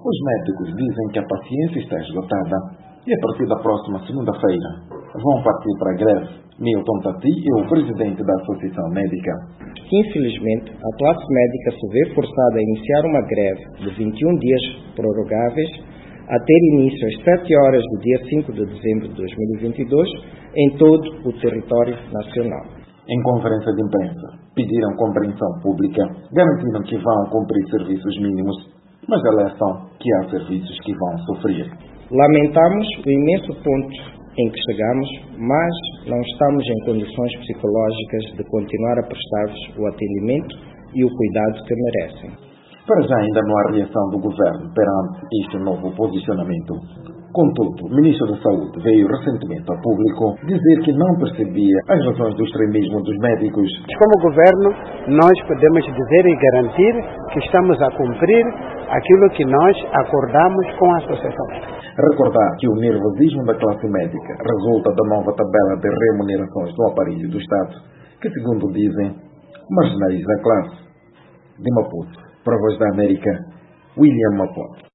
Os médicos dizem que a paciência está esgotada e a partir da próxima segunda-feira vão partir para a greve. Milton Tati é o presidente da Associação Médica. Infelizmente, a classe médica se vê forçada a iniciar uma greve de 21 dias prorrogáveis a ter início às 7 horas do dia 5 de dezembro de 2022 em todo o território nacional. Em conferência de imprensa, pediram compreensão pública, garantiram que vão cumprir serviços mínimos, mas alertam que há serviços que vão sofrer. Lamentamos o imenso ponto em que chegamos, mas não estamos em condições psicológicas de continuar a prestar-vos o atendimento e o cuidado que merecem. Para já ainda não há reação do governo perante este novo posicionamento. Contudo, o ministro da Saúde veio recentemente ao público dizer que não percebia as razões do extremismo dos médicos. Como governo, nós podemos dizer e garantir que estamos a cumprir aquilo que nós acordamos com a associação. Recordar que o nervosismo da classe médica resulta da nova tabela de remunerações do aparelho do Estado, que, segundo dizem, marginaliza a classe. De Maputo, para a Voz da América, William Maputo.